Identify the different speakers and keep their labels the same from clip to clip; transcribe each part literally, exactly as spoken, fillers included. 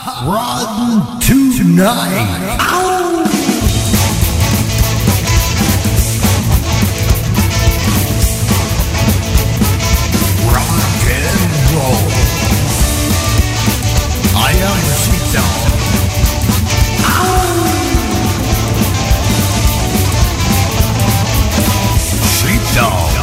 Speaker 1: Rotten tonight. Ow! Rock and roll. I am the sheepdog. Sheepdog.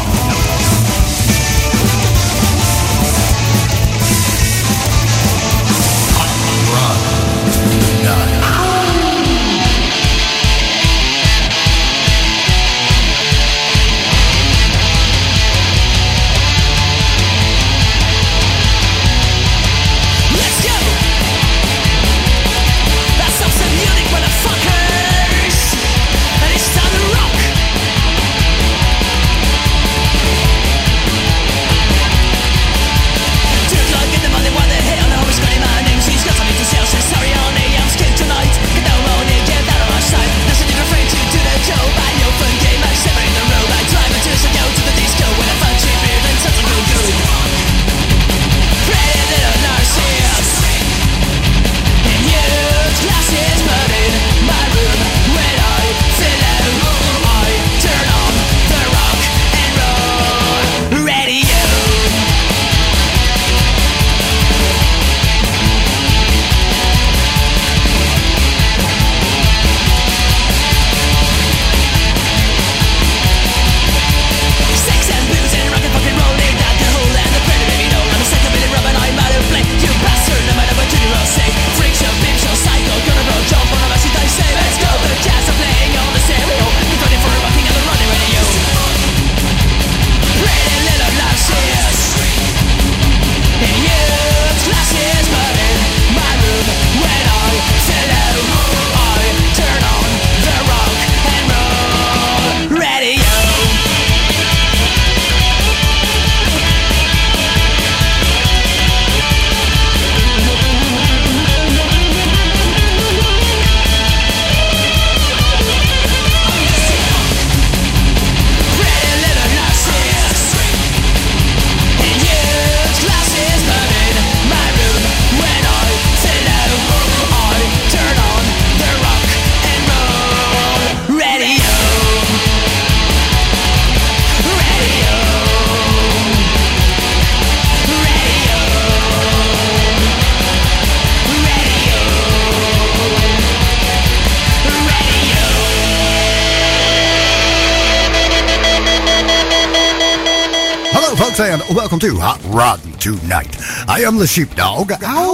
Speaker 1: And welcome to Hot Rotten Tonight. I am the Sheepdog.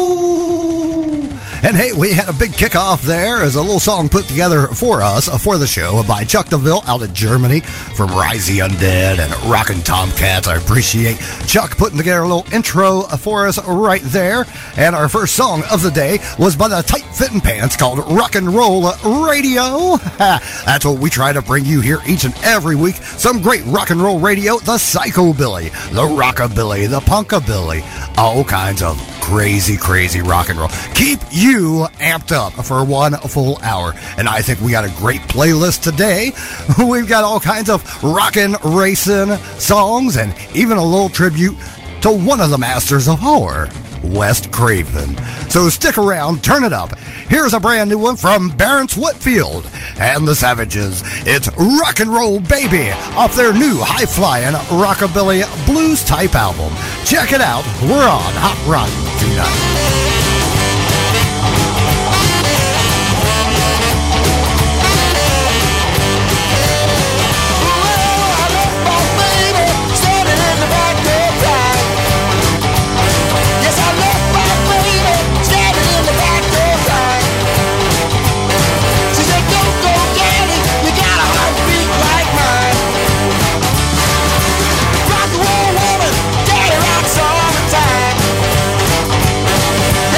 Speaker 1: Ow! And hey, we had a big kickoff there as a little song put together for us uh, for the show by Chuck DeVille out of Germany from Rise the Undead and Rockin' Tomcats. I appreciate Chuck putting together a little intro for us right there. And our first song of the day was by the Tight Fitting Pants called Rock and Roll Radio. That's what we try to bring you here each and every week. Some great rock and roll radio, the psychobilly, the rockabilly, the punkabilly, all kinds of crazy, crazy rock and roll. Keep you amped up for one full hour. And I think we got a great playlist today. We've got all kinds of rockin' racing songs and even a little tribute to one of the masters of horror, Wes Craven. So stick around, turn it up. Here's a brand new one from Barrence Whitfield and the Savages. It's Rock and Roll Baby off their new high-flying rockabilly blues type album. Check it out. We're on Hot Rotten Tonight.
Speaker 2: Rock and roll woman, daddy rocks all the time.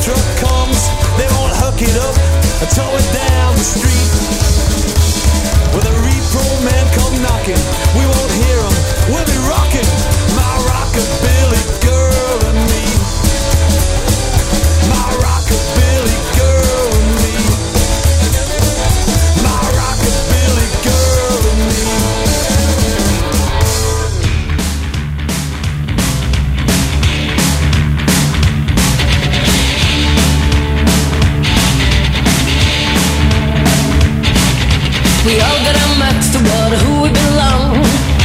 Speaker 2: truck comes, they won't hook it up and tow it down the street. When the repro man come knocking, we won't hear him, we'll be rocking my rockabilly girl and me. My rockabilly girl and me. My rockabilly girl and me.
Speaker 3: We all got our marks toward who we belong.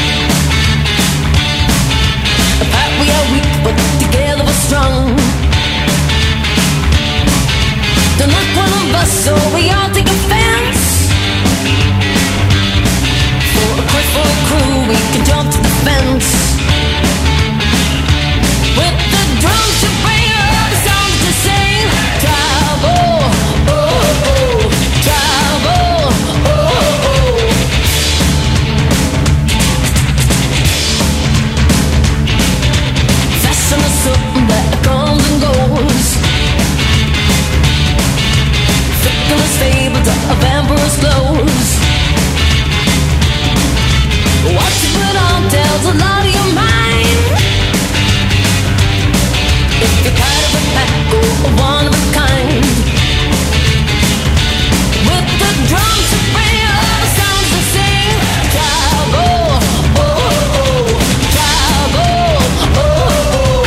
Speaker 3: Apart we are weak, but together we're strong. Don't knock one of us, so we all take offense. For a quest for a crew, we can jump to the fence. With the drums to bring all the songs to sing. Trouble, oh, oh, trouble, oh, oh. Fashion is something that comes and goes. Fickleness fabled of emperor's clothes. What you put on tells a lot of your mind. If you're part of a pack or one of a kind. With the drums to bring all the sounds to sing. Trouble, oh, oh, trouble, oh, oh.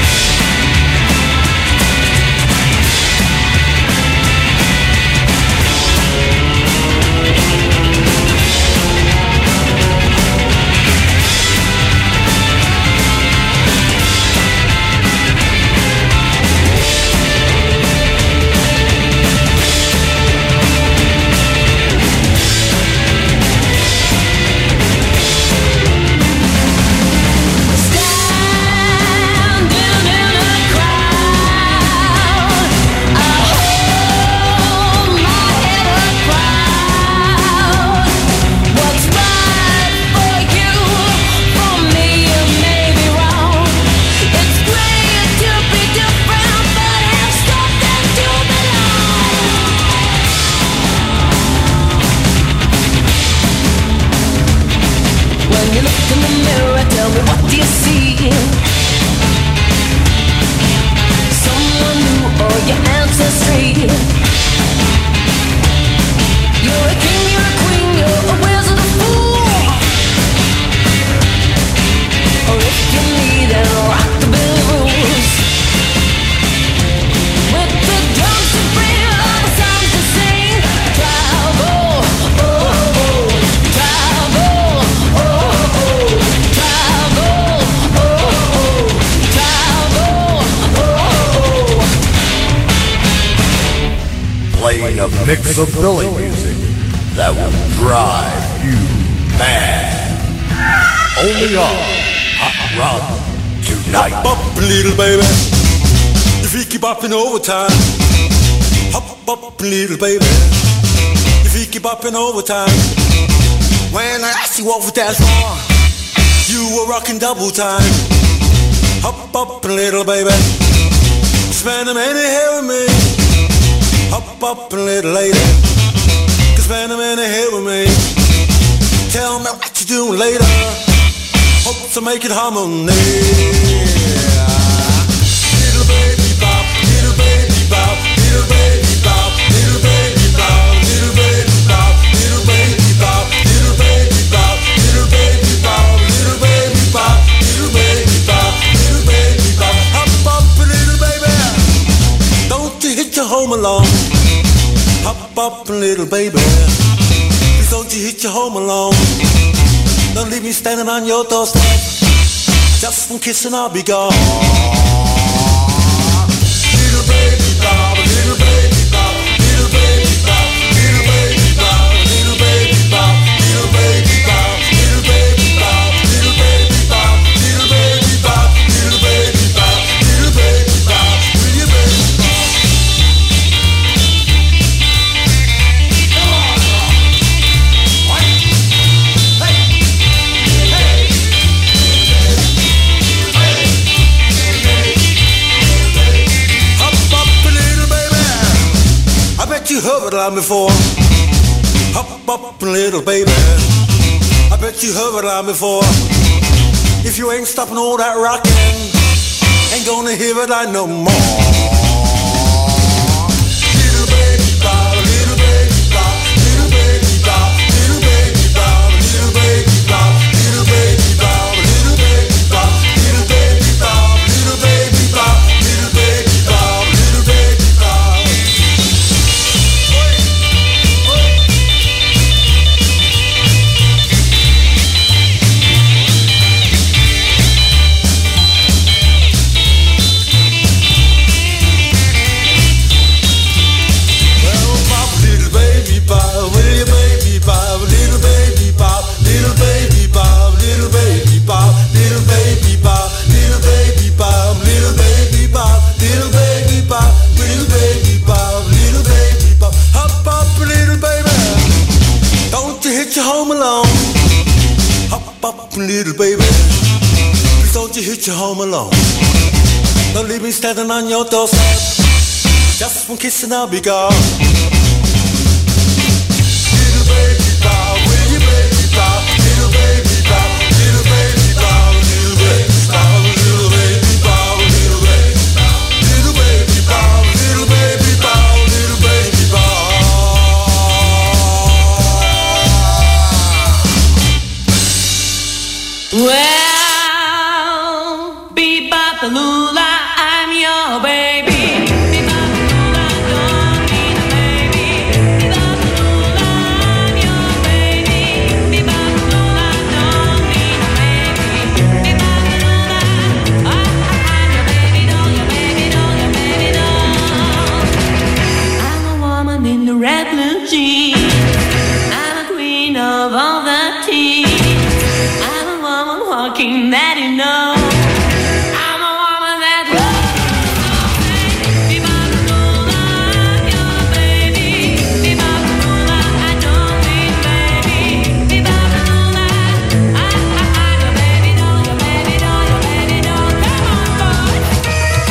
Speaker 1: Mix of Billy music that will drive you mad. Only on Hot Rod Tonight.
Speaker 2: Hop up, little baby. Your feet keep bopping overtime. Hop up, little baby. Your feet keep bopping overtime. When I asked you off the dance floor, you were rocking double time. Hop up, little baby. Spend a minute here with me. Hop up a little lady, cause spend a minute here with me. Tell me what you doing later. Hope to make it harmony. Little baby bop, little baby bop, little baby bop, little baby bop, little baby bop, little baby bop, little baby bop, little baby bop, little baby bop, little baby bop, little baby bop. Hop up a little baby. Don't you hit your home alone. Hop up, little baby. Please don't you hit your home alone. Don't leave me standing on your doorstep. Just one kiss and I'll be gone. Little baby bop, little baby bop, little baby bop, little baby bop, little baby bop, little baby bop, little baby bop, little baby bop, little baby bop, little baby bop, little baby bop, little baby bop. Hey, hey, hey, hey. you heard it line before. Hop up, little baby. I bet you heard it line before. If you ain't stopping all that rocking, ain't gonna hear it line no more. Little baby bop, little baby bop, little baby bop, little baby bop, little baby bop, little baby bop, little baby bop, little baby bop, little baby bop, little baby bop, little baby bop. Little baby, please don't you hit your home alone. Don't leave me standing on your doorstep. Just one kiss and I'll be gone. Little baby bop, will you baby bop? Little baby bop, little baby bop, little baby bop, little baby bop, little baby bop, little baby bop, little baby bop, little baby bop.
Speaker 3: Well, bebop-a-lula, I'm your baby. Bebop-a-lula, don't need a baby. Bebop-a-lula, I'm your baby. Bebop-a-lula, don't need a baby. Bebop-a-lula, ah, I'm your baby doll, your baby doll, your baby doll. I'm a woman in the red blue jeans. I'm a queen of all the tea. Walking that you know, I'm a woman that loves Bebop-a-lula, I'm your baby. Bebop-a-lula, I don't need baby. Bebop-a-lula, I, I, I'm your baby doll, your baby doll, your baby doll. Come on, boys.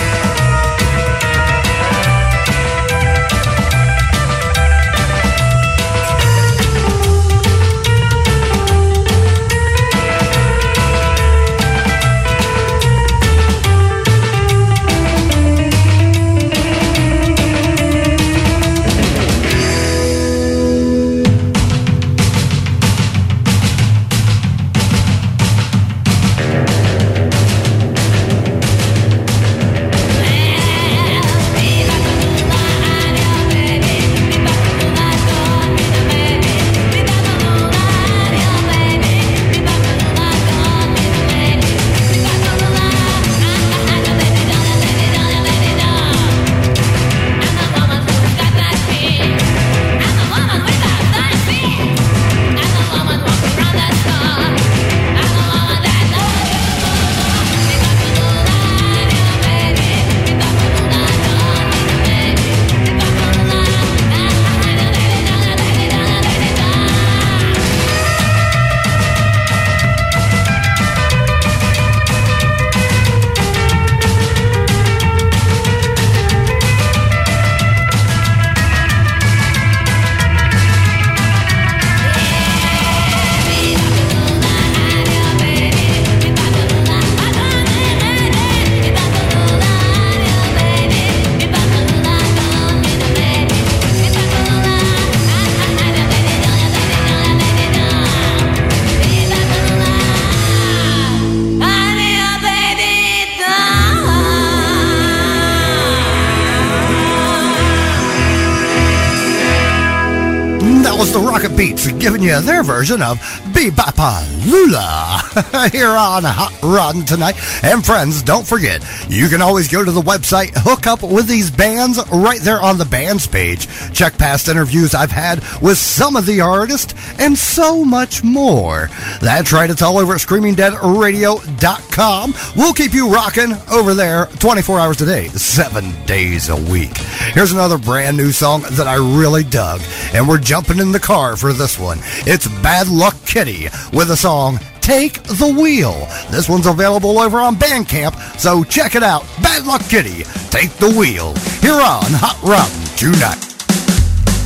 Speaker 1: Was the Rocket Beats giving you their version of Bebop-a-lula here on Hot Roddin' Tonight. And friends, don't forget, you can always go to the website, hook up with these bands right there on the bands page. Check past interviews I've had with some of the artists and so much more. That's right, it's all over at screaming dead radio dot com. We'll keep you rocking over there twenty-four hours a day, seven days a week. Here's another brand new song that I really dug, and we're jumping in the car for this one. It's Bad Luck Kitty with the song Take the Wheel. This one's available over on Bandcamp, so check it out. Bad Luck Kitty, Take the Wheel, here on Hot Roddin' Tonight.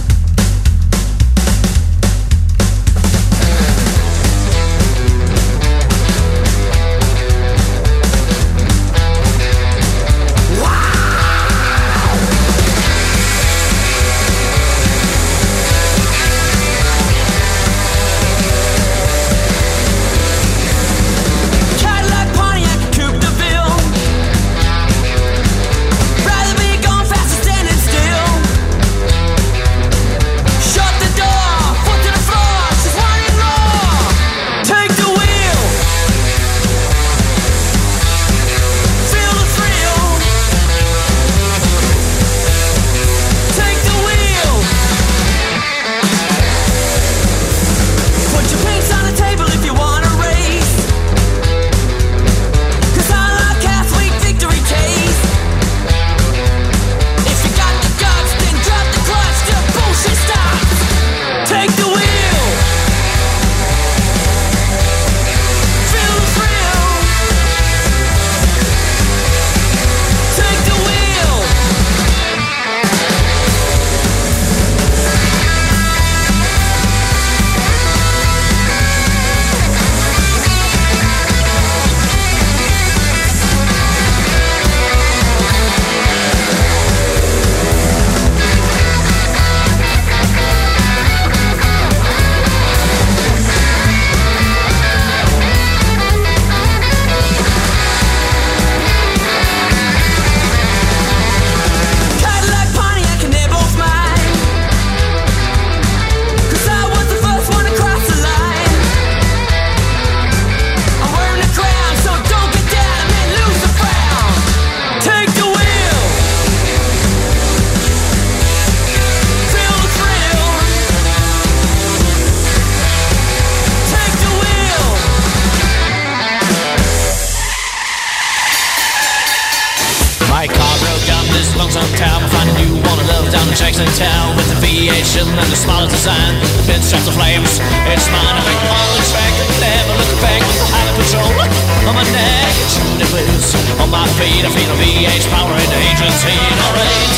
Speaker 4: checks in town with the variation and the smallest design. The pin straps the flames, it's mine. I'm on the track, never look back. High control on my neck, shooting boots on my feet. I feel the V H power in the agent's heat. Alright,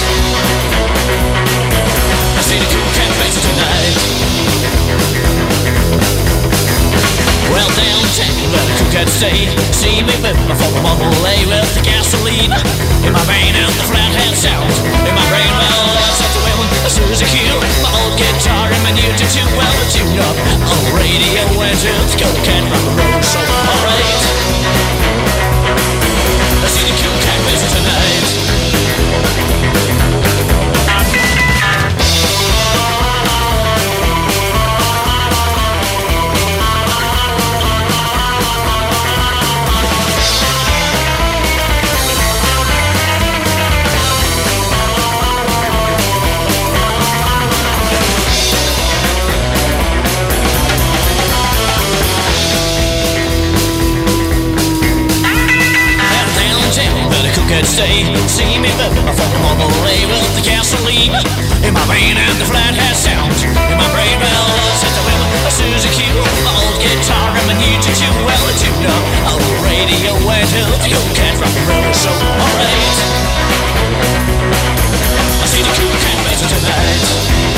Speaker 4: I see the cool cat face tonight. Well, downtown where the cool cats stay, see me whip my phone Model A with the gasoline in my vein and the flathead sound in my brain. Well, that's at the wheel, a Suzy Q, my old guitar and my new tattoo. Well, I tune up on the radio and just go cat rock and roll. So alright, I see the cool cat busy tonight. Could stay, see me but I fucking on the way with the gasoline in my vein and the flathead sound in my brain. Well, set the wheel, a Suzy Q, my old guitar and my new tattoo. Well, I tuned up on the radio and the cool cat rock and roll. So alright, I see the cool cat better tonight.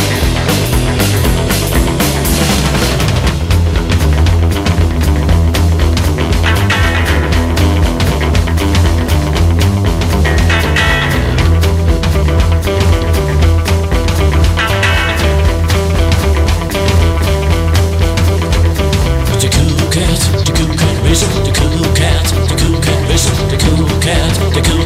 Speaker 4: The cool cat, the cool cat, the cool cat, the cool cat, the cool cat, the cool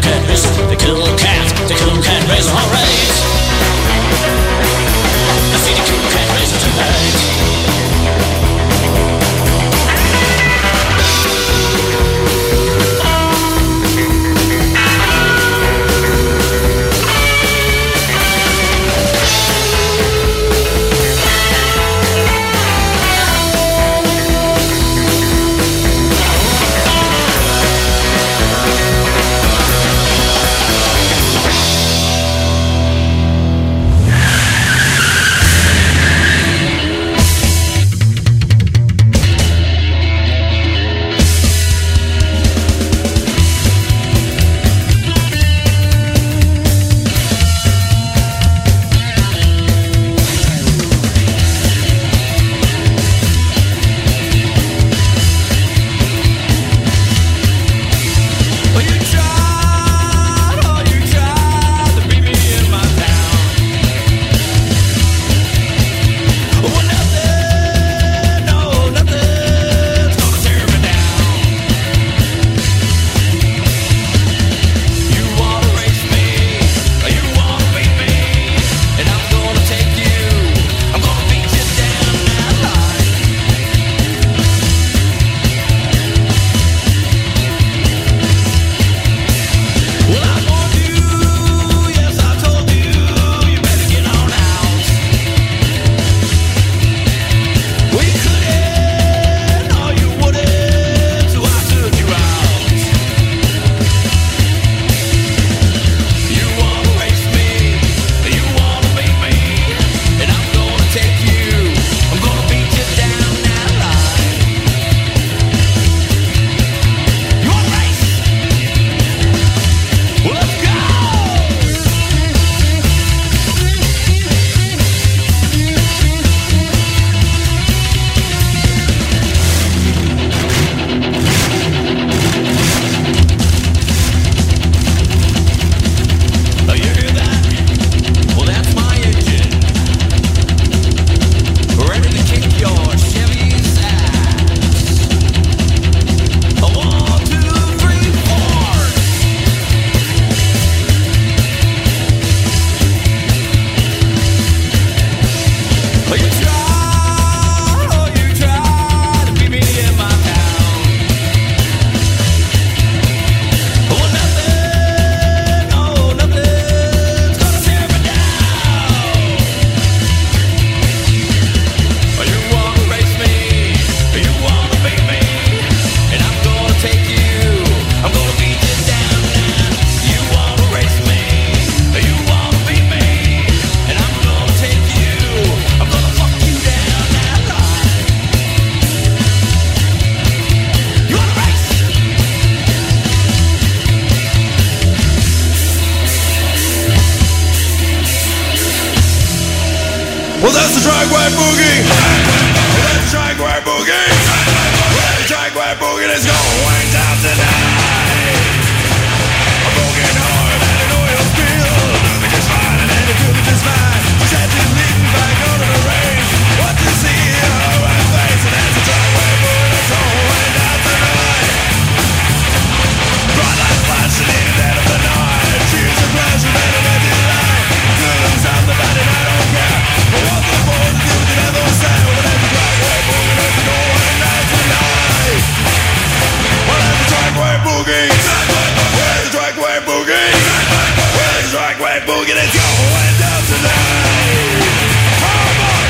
Speaker 2: Well, that's the dragway boogie. Well, that's the dragway boogie. Well, that's the dragway boogie that's going down tonight. A broken heart and an oil spill. Do me just fine and then do me just fine. She said she's leading back under the rain. What to see in her white face? And that's the dragway boogie that's going down tonight. Bright lights flashing in the dead of the night. Cheers of pleasure and an empty light. Do them something about it, I don't care. But what the boys do, they never say. Well, that's the dragway boogie that's going down tonight. Well, that's the dragway boogie. Well, the dragway boogie. Well, the dragway boogie that's going down tonight. Oh, boy.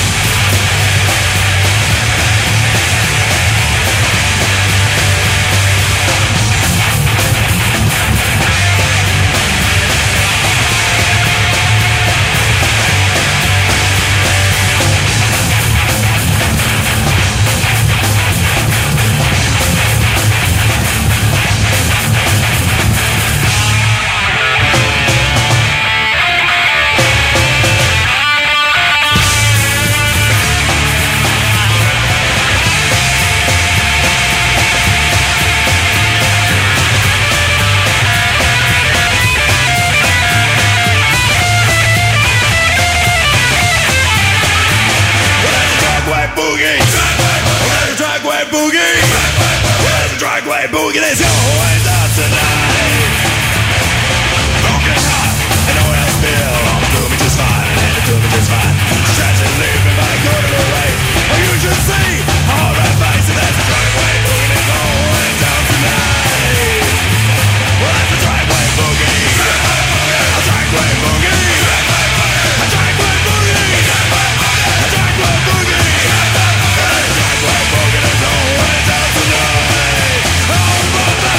Speaker 2: Boogie, let's go and dance tonight. Broken heart, an oil spill. Do me just fine, and do me just fine. Stretch and leave me by go to the race. Oh, you should see all that face, and that's the driveway boogie, let's go and down tonight. Well, that's the driveway boogie. A driveway boogie. A driveway boogie. A driveway boogie. A driveway boogie, let's go and down tonight. Oh,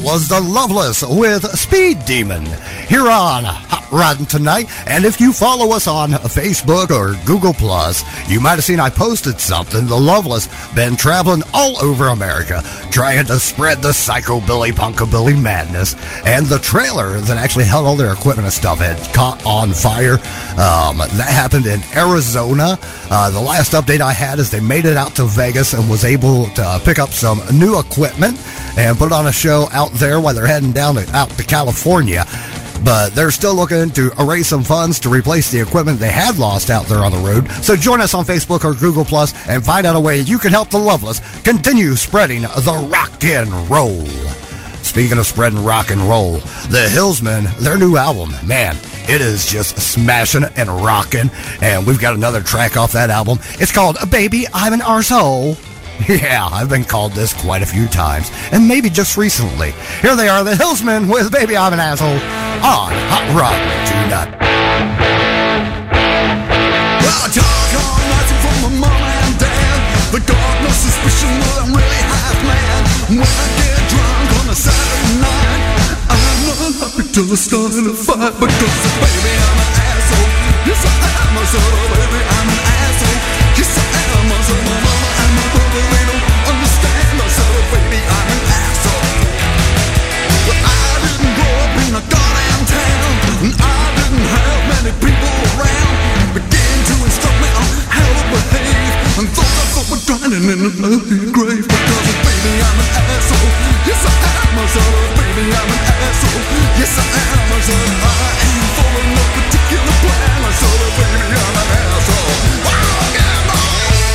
Speaker 1: was The Loveless with Speed Demon here on Hot Roddin' Tonight. And if you follow us on Facebook or Google Plus, you might have seen I posted something. The Loveless been traveling all over America trying to spread the psychobilly punkabilly madness. And the trailer that actually held all their equipment and stuff had caught on fire. Um, that happened in Arizona. Uh, the last update I had is they made it out to Vegas and was able to uh, pick up some new equipment and put on a show out there while they're heading down to, out to California. But they're still looking to raise some funds to replace the equipment they had lost out there on the road. So join us on Facebook or Google Plus and find out a way you can help the Loveless continue spreading the rock and roll. Speaking of spreading rock and roll, the Hillsmen, their new album, man, it is just smashing and rocking. And we've got another track off that album. It's called Baby, I'm an Arsehole. Yeah, I've been called this quite a few times, and maybe just recently. Here they are, the Hillsmen with Baby I'm an Asshole on Hot Roddin' Tonight.
Speaker 2: Well, I talk all night from my mom and dad. They got no suspicion that I'm really half man. When I get drunk on a Saturday night, I'm not happy till I start in a fight. Because baby, I'm an asshole. Yes, I am a sort of baby, I'm an asshole. Yes, I am a sort of mama and my brother. They don't understand. I said, oh, baby, I'm an asshole. But I didn't grow up in a goddamn town, and I didn't have many people around. Began to instruct me on how to behave, and thought I thought we're drowning in an early grave. Because oh, baby, I'm an asshole. Yes, I am a sort of baby, I'm an asshole. Yes, I am a sort of I am following no particular plan. I sort of baby, I'm an asshole. Wow, yeah, man.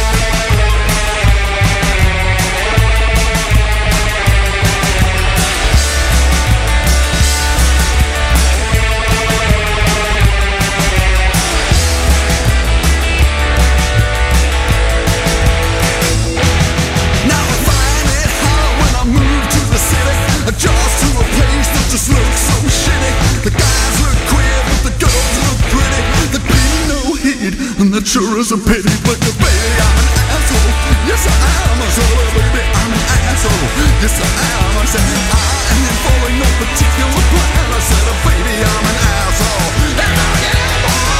Speaker 2: Just to a place that just looks so shitty. The guys look queer, but the girls look pretty. They pay no heed, and that sure is a pity. But the baby, I'm an asshole. Yes, I am a sort of baby, I'm an asshole. Yes, I am. I said I am following no particular plan. I said, oh, baby, I'm an asshole. And I am, boy.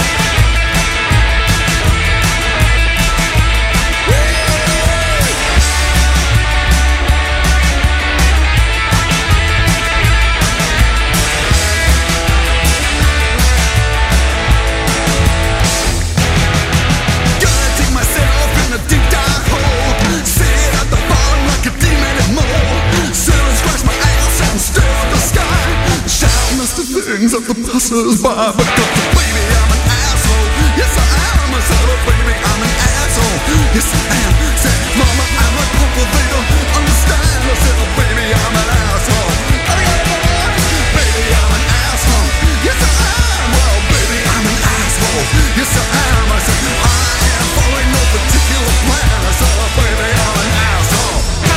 Speaker 2: Things of the passers-by. Because baby, I'm an asshole. Yes, I am. I said, oh, baby, I'm an asshole. Yes, I am. Said, mama, I'm a papa. They don't understand. I said, oh, baby, I'm an asshole. Baby, I'm an asshole. Yes, I am. Well, baby, I'm an asshole. Yes, I am. I said, I am following no particular plan. I said, oh, baby, I'm an asshole.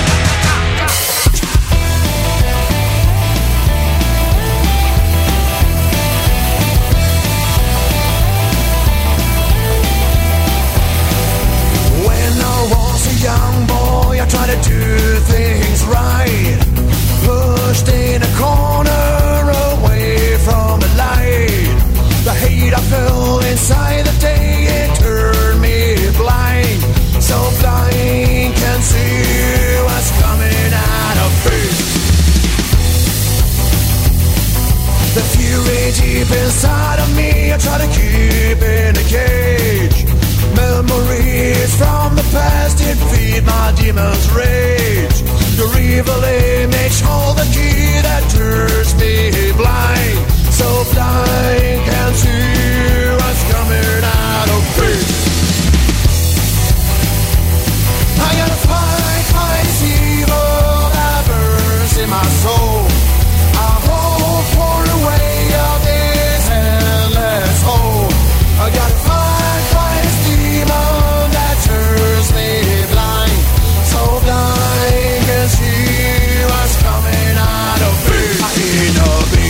Speaker 2: Young boy, I try to do things right. Pushed in a corner away from the light. The hate I felt inside the day, it turned me blind. So blind, can't see what's coming out of me. The fury deep inside of me, I try to keep in a cage. Memories from the past, it feed my demon's rage. Your evil image, hold the key that turns me blind. So blind, can't see what's coming out of me. I gotta fight, fight this evil that burns in my soul. I hope for a way out this endless hole. I gotta fight, fight this demon that turns me blind. So blind, can see what's coming out of me. I ain't a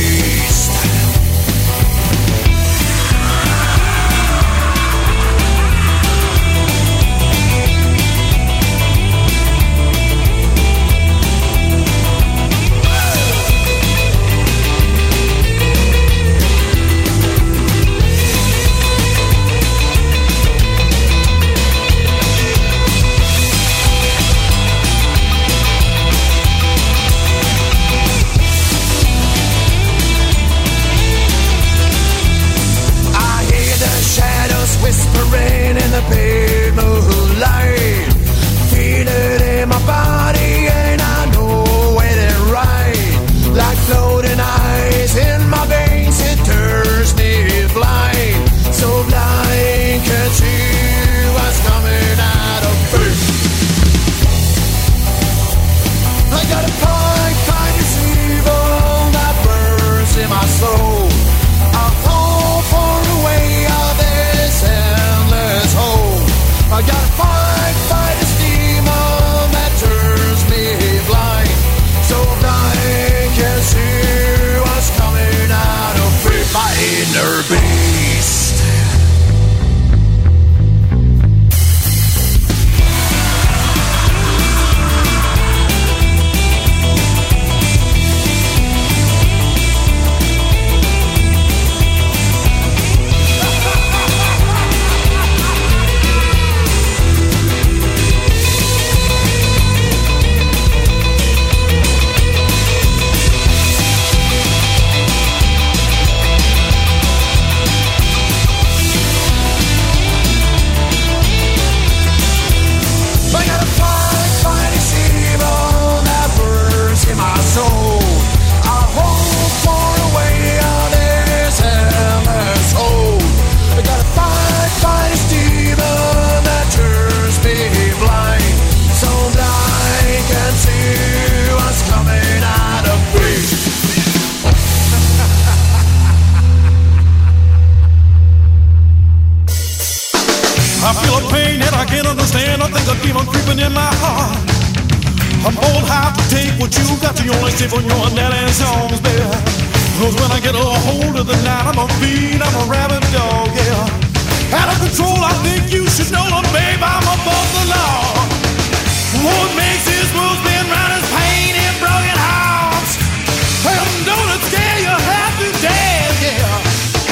Speaker 2: start creeping in my heart. I'm old how to take what you got. You only sip on your daddy's songs, baby. Cause when I get a hold of the night, I'm a fiend, I'm a rabid dog, yeah. Out of control, I think you should know, babe, I'm above the law. What makes this world spin round is pain and broken hearts. And don't it scare you half to death, yeah.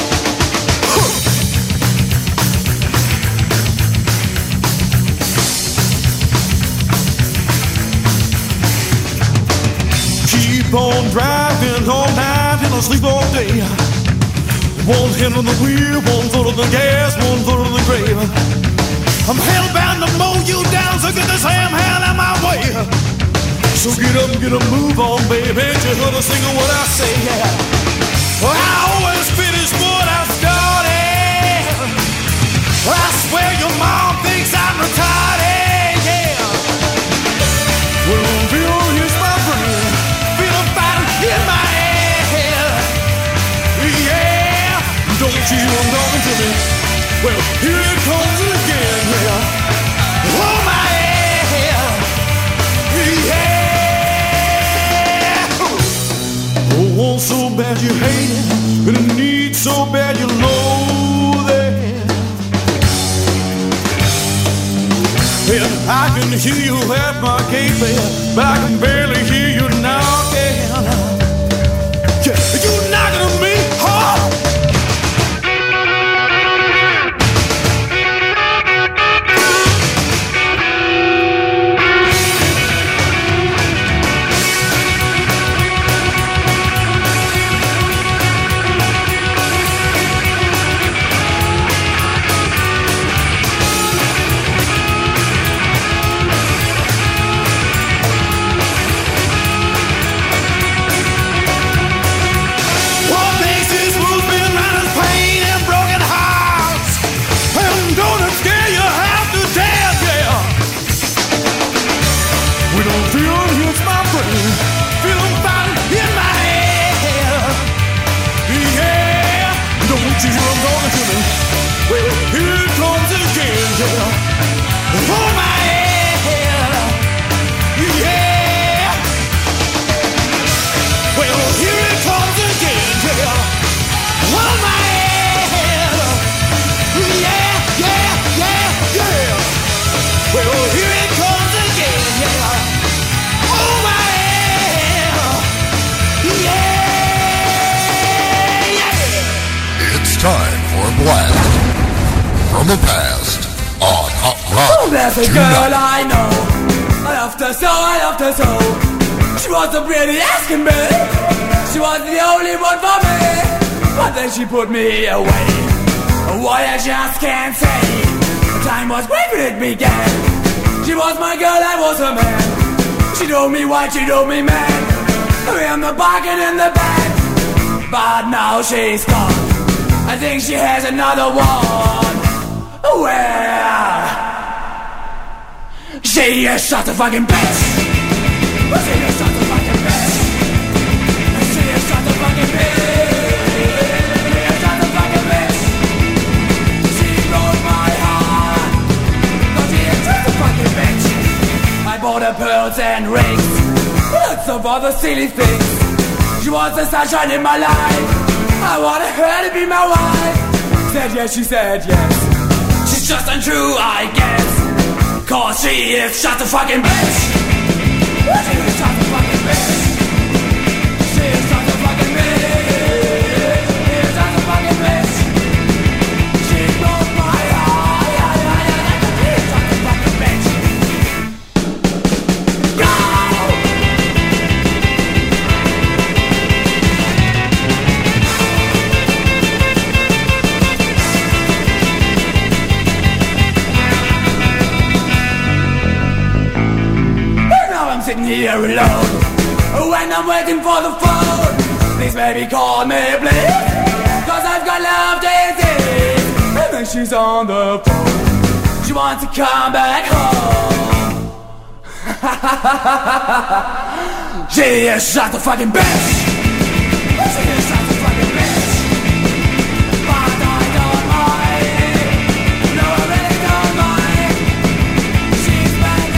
Speaker 2: Keep on driving all night and I'll sleep all day. One hand on the wheel, one foot on the gas, one foot on the grave. I'm hellbound to mow you down, so get this ham hell out my way. So get up and get a move on, baby. You heard a single what I say, yeah. Well, I always finish what I started. I swear your mom thinks I'm retarded, yeah. Well, feel here's my friend. Feel a fire in my head, yeah. Don't you come talking to me. Well, here it comes again, yeah. Oh my head, yeah. Oh, want so bad you hate it, but it needs so bad you loathe it. And I can hear you at my gate, babe, but I can barely hear you knocking. Yeah, you knocking on me, huh?
Speaker 1: From the past on Hot Rock.
Speaker 5: Oh, there's a girl I know. I loved her so, I loved her so. She was the prettiest can be. She was the only one for me. But then she put me away. Why I just can't say. The time was great when it began. She was my girl, I was her man. She told me what, she told me man. We am the bargain in the bag. But now she's gone. I think she has another one. Well, she is such a fucking bitch. She is such a fucking bitch. She is such a fucking bitch. She is such a fucking bitch. She broke my heart. But she is just a fucking bitch. I bought her pearls and rings, lots of other silly things. She was the sunshine in my life. I wanted her to be my wife. Said yes, she said yes. She's just untrue, I guess. Cause she is just a fucking bitch. She is just a fucking bitch. She is just a fucking bitch. She is just a fucking bitch. She broke my heart. She is just a fucking bitch. Go! Sitting here alone when I'm waiting for the phone. Please baby call me please, cause I've got love disease. And then she's on the phone. She wants to come back home. She is just a fucking bitch. She is just a fucking bitch. But I don't mind. No, I really don't mind. She's back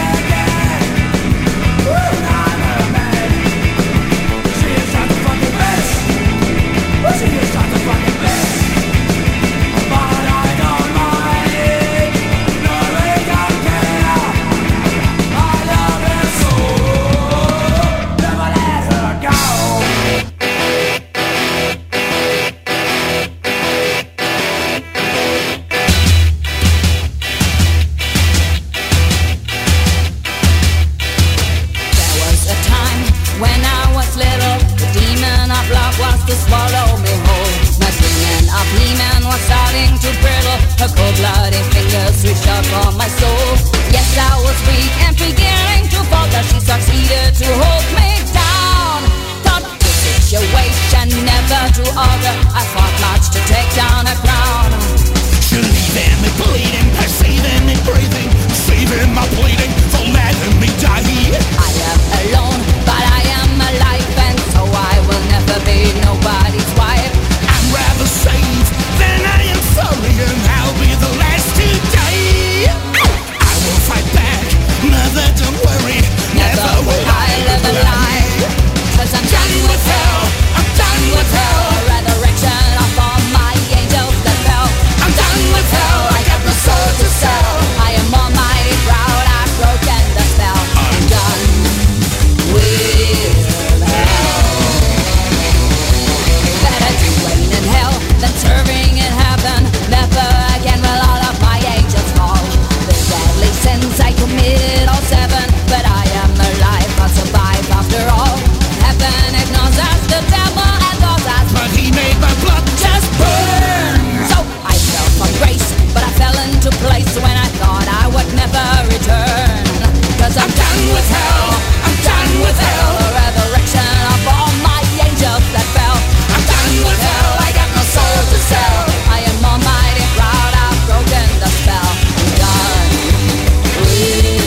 Speaker 6: weak and beginning to falter, she succeeded to hold me down. Thought the situation never to alter, I fought much to take down a crown.
Speaker 5: Leaving me bleeding, perceiving me breathing, saving my bleeding for letting me die.
Speaker 6: I am alone, but I am alive, and so I will never be nobody's wife.
Speaker 5: I'm rather safe than I am sorry, and I'll be the last to die. I will fight back, mother, don't worry, never,
Speaker 6: Never will I live a lie, 'cause I'm done with hell, I'm done with hell. A resurrection of all my angels that fell. I'm done with hell, I got no soul to sell. I am almighty proud, I've broken the spell. I'm done with hell. Better to reign in hell than serving in heaven. Never again will all of my angels fall. The deadly sins I committed, all seven, but I am alive, I'll survive after all. Heaven ignores us, the devil adores us,
Speaker 5: but he made my blood just burn.
Speaker 6: so I fell from grace, but I fell into place when I thought I would never return. 'Cause I'm done with hell, I'm done with hell. The resurrection of all my angels that fell. I'm done with hell, I got no soul to sell. I am almighty proud, I've broken the spell. I'm done with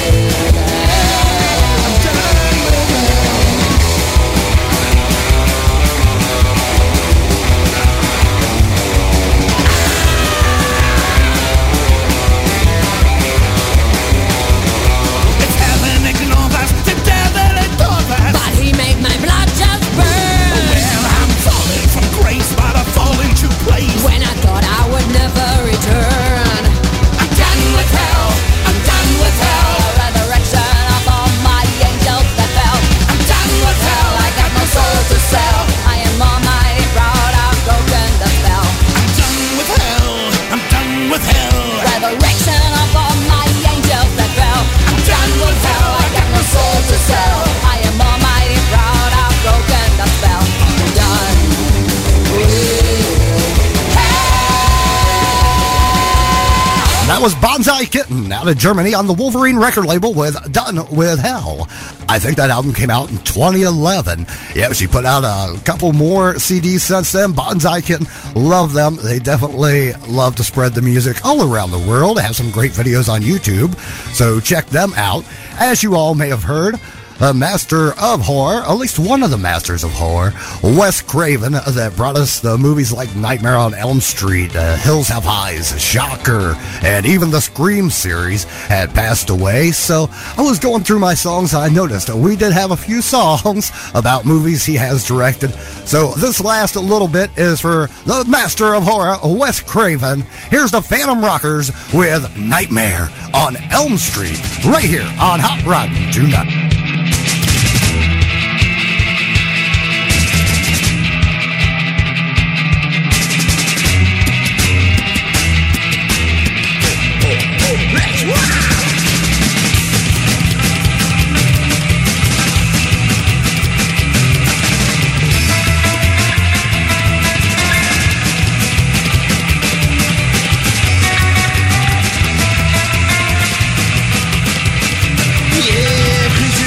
Speaker 6: hell.
Speaker 5: I'm done with hell. It's heaven ignores us, the devil adores us.
Speaker 6: But he made my blood just burn.
Speaker 5: Well, I'm falling from grace, but I fall into place.
Speaker 6: When I thought I would never return.
Speaker 5: I'm done with hell, I'm done with hell.
Speaker 6: The resurrection of all my angels that fell.
Speaker 5: I'm done with hell,
Speaker 6: I got no soul to sell. I am almighty proud, I've broken the spell.
Speaker 5: I'm done with hell, I'm done with hell.
Speaker 6: Resurrection of all my angels that fell.
Speaker 5: I'm done with hell,
Speaker 6: I got no soul to sell. I am almighty proud, I've broken the spell. I'm done with hell.
Speaker 1: That was Bonsai Kitten out of Germany on the Wolverine record label with Done With Hell. I think that album came out in twenty eleven. Yeah, she put out a couple more C Ds since then. Bonsai Kitten, love them. They definitely love to spread the music all around the world. They have some great videos on YouTube, so check them out. As you all may have heard, a master of horror, at least one of the masters of horror, Wes Craven, that brought us the movies like Nightmare on Elm Street, uh, Hills Have Eyes, Shocker, and even the Scream series, had passed away. So I was going through my songs and I noticed we did have a few songs about movies he has directed. So this last little bit is for the master of horror, Wes Craven. Here's the Phantom Rockers with Nightmare on Elm Street, right here on Hot Rod Tonight.
Speaker 5: Yeah,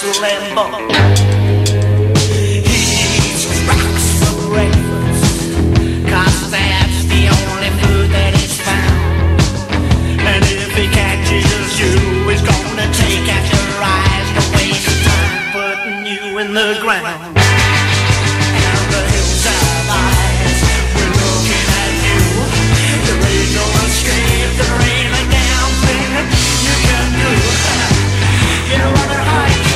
Speaker 4: Lambo. He eats rocks for breakfast, 'cause that's the only food that is found. And if he catches you, he's gonna take out your eyes. Don't waste time putting you in the ground. And the hills have eyes, we're looking at you. There ain't no escape, there ain't a damn thing you can do. You wanna hide to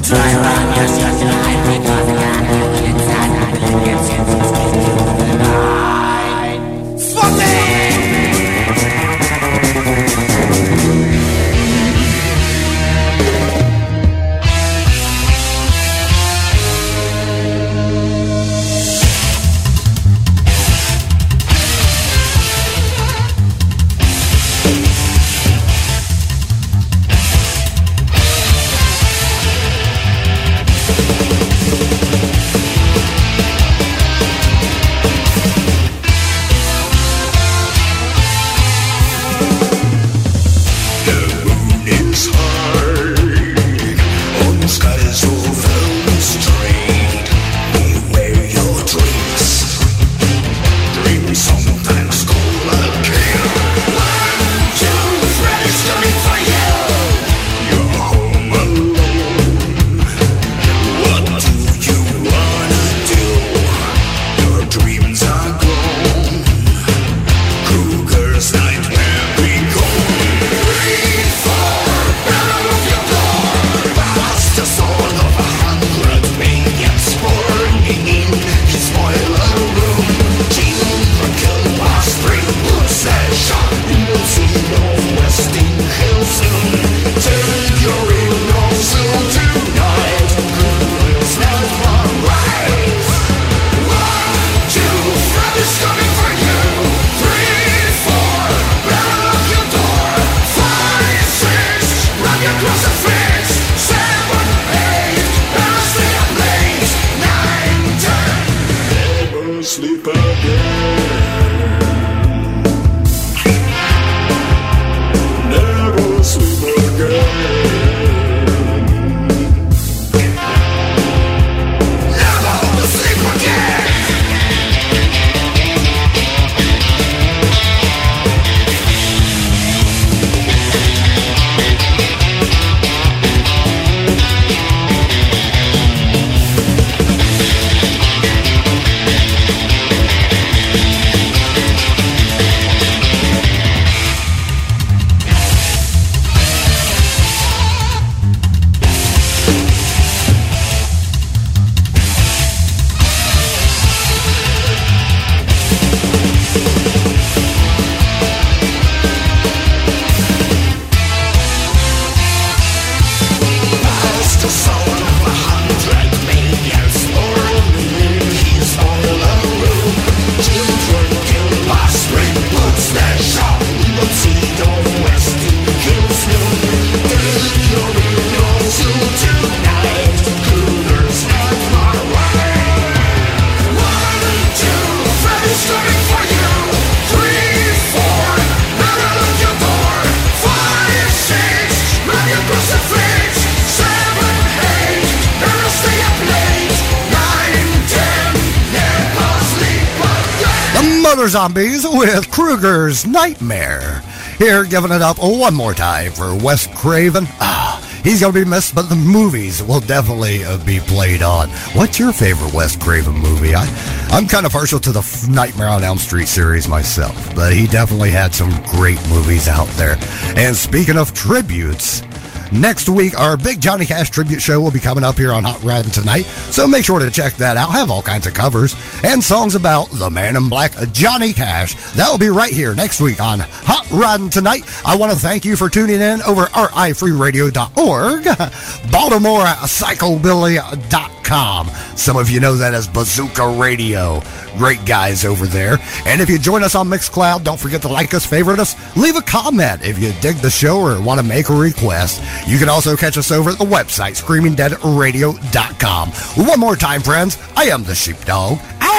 Speaker 1: Mother Zombies with Kruger's Nightmare. Here, giving it up one more time for Wes Craven. Ah, he's going to be missed, but the movies will definitely uh, be played on. What's your favorite Wes Craven movie? I, I'm kind of partial to the Nightmare on Elm Street series myself, but he definitely had some great movies out there. And speaking of tributes, next week, our big Johnny Cash tribute show will be coming up here on Hot Roddin' Tonight, so make sure to check that out. Have all kinds of covers and songs about the Man in Black, Johnny Cash. That will be right here next week on Hot Roddin' Tonight. I want to thank you for tuning in over R I free radio dot org, Baltimore Psychobilly dot com. Some of you know that as Bazooka Radio. Great guys over there. And if you join us on Mixcloud, don't forget to like us, favorite us, leave a comment if you dig the show or want to make a request. You can also catch us over at the website, screaming dead radio dot com. One more time, friends, I am the Sheepdog.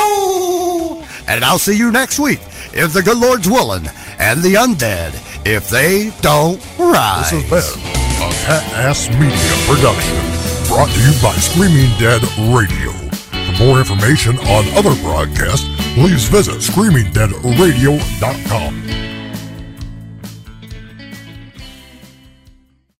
Speaker 1: Ow! And I'll see you next week, if the good Lord's willing, and the undead, if they don't rise.
Speaker 7: This has been a Cat Ass Media production, brought to you by Screaming Dead Radio. For more information on other broadcasts, please visit screaming dead radio dot com.